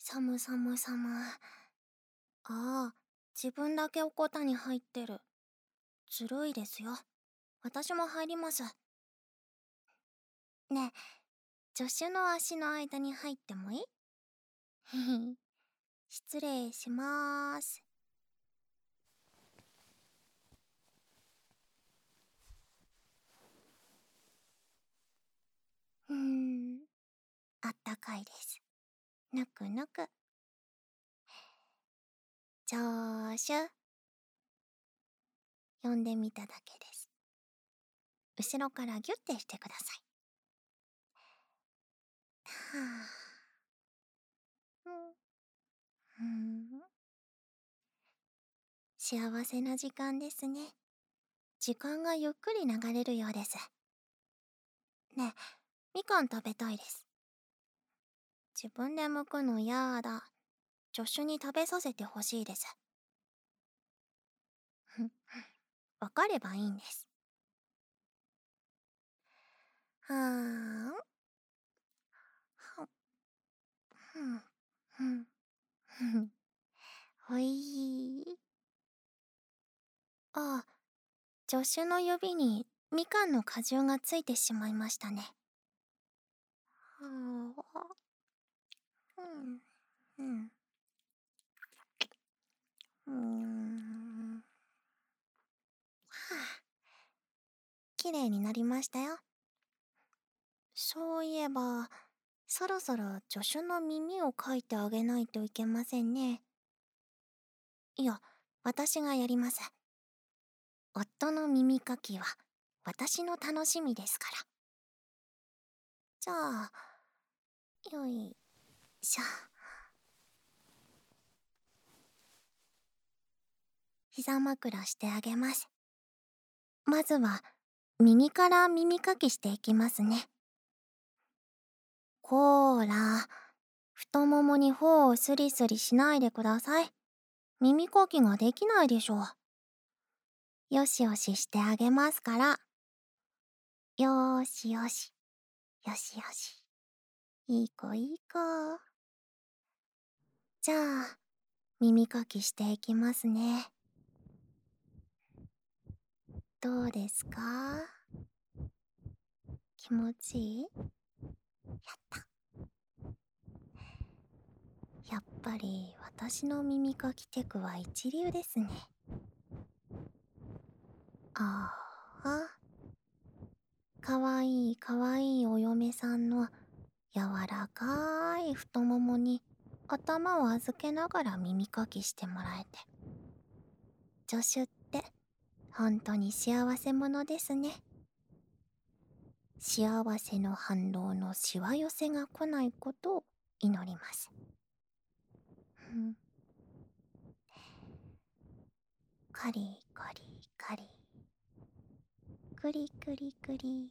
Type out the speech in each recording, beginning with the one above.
サムサムサム。ああ、自分だけおこたに入ってる。ずるいですよ。私も入ります。ねえ、助手の足の間に入ってもいい？へへ。失礼しまーす。あったかいです。ぬくぬく。助手、呼んでみただけです。後ろからギュッてしてください。はあ。うん。幸せな時間ですね。時間がゆっくり流れるようです。ねえ、みかん食べたいです。自分で剥くのやだ。助手に食べさせてほしいです。わかればいいんです。はーん。ふん。ふん。ふん。ほいー。ああ、助手の指にみかんの果汁がついてしまいましたね。はあ。うん。うん。はあ。きれいになりましたよ。そういえば、そろそろ助手の耳をかいてあげないといけませんね。いや、私がやります。夫の耳かきは私の楽しみですから。じゃあ、よいしょ。膝枕してあげます。まずは、右から耳かきしていきますね。こーら、太ももに頬をスリスリしないでください。耳かきができないでしょう。よしよししてあげますから。よーしよし。よしよし。いい子いい子。じゃあ、耳かきしていきますね。どうですか？気持ちいい？やった。やっぱり私の耳かきテクは一流ですね。ああ。かわいいかわいいお嫁さんの柔らかい太ももに頭を預けながら耳かきしてもらえて。助手って本当に幸せ者ですね。幸せの反動のしわ寄せが来ないことを祈ります。カリカリカリ。クリクリクリ。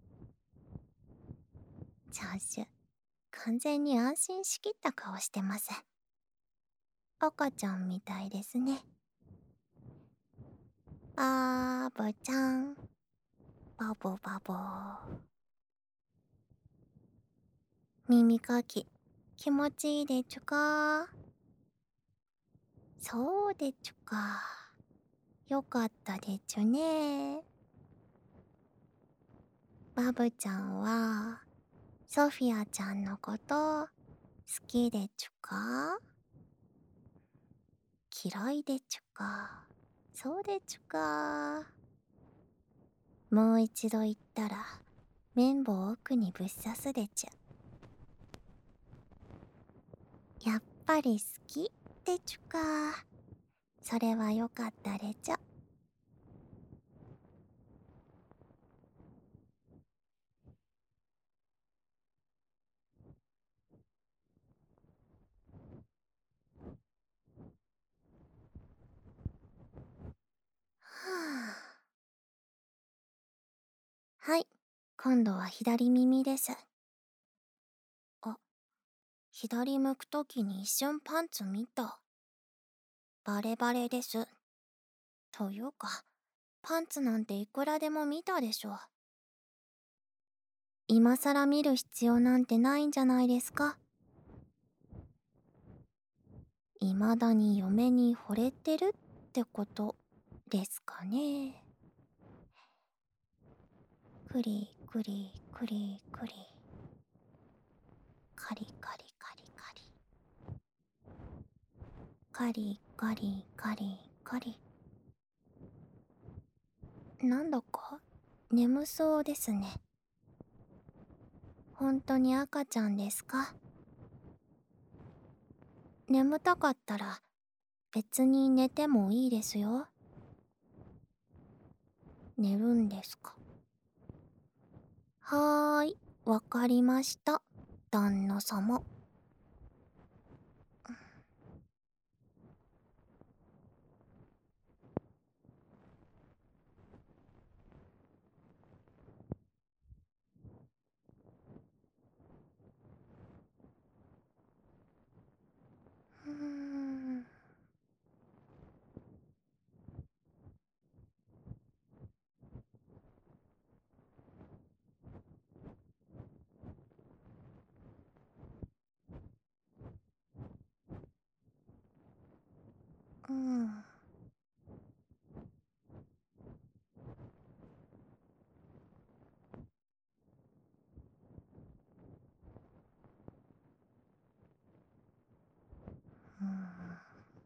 助手、完全に安心しきった顔してます。赤ちゃんみたいですね。バブちゃん。バボバボ。耳かき、気持ちいいでちゅか？そうでちゅか。よかったでちゅね。バブちゃんは、ソフィアちゃんのこと好きでちゅか？嫌いでちゅか？そうでちゅか。もう一度言ったら綿棒奥にぶっ刺すでちゅ。やっぱり好きでちゅか。それはよかったでちゅ。はあ。はい、今度は左耳です。あ、左向くときに一瞬パンツ見た。バレバレです。というか、パンツなんていくらでも見たでしょ。今さら見る必要なんてないんじゃないですか。 未だに嫁に惚れてるってことですかね。くりくりくりくり。カリカリカリカリ。カリカリカリカリ。なんだか眠そうですね。本当に赤ちゃんですか？眠たかったら別に寝てもいいですよ。寝るんですか？はーい、わかりました、旦那様。うーん。うん。うん。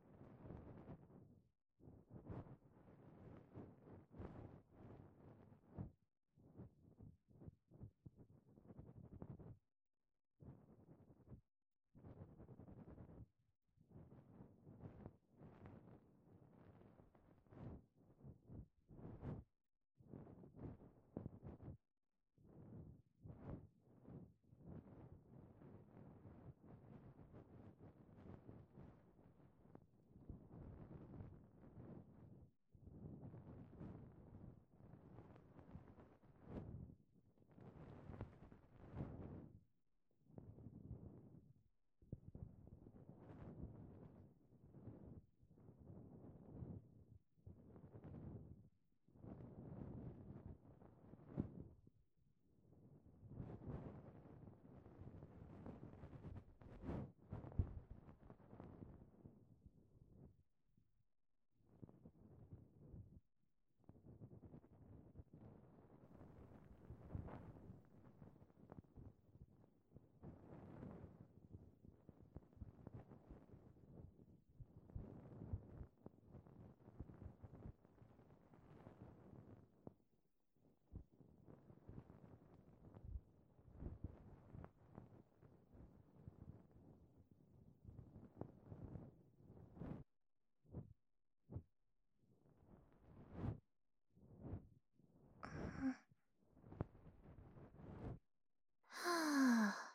はあ。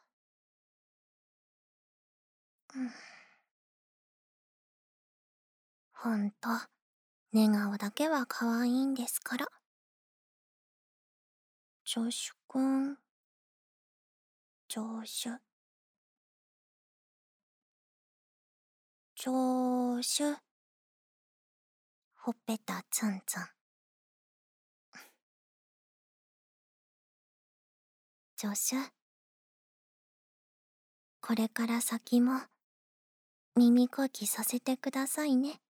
うん。ほんと、寝顔だけは可愛いんですから。ジョシュくん、ジョシュ、ジョシュ、ほっぺたツンツン。ジョシュ、これから先も耳かきさせてくださいね。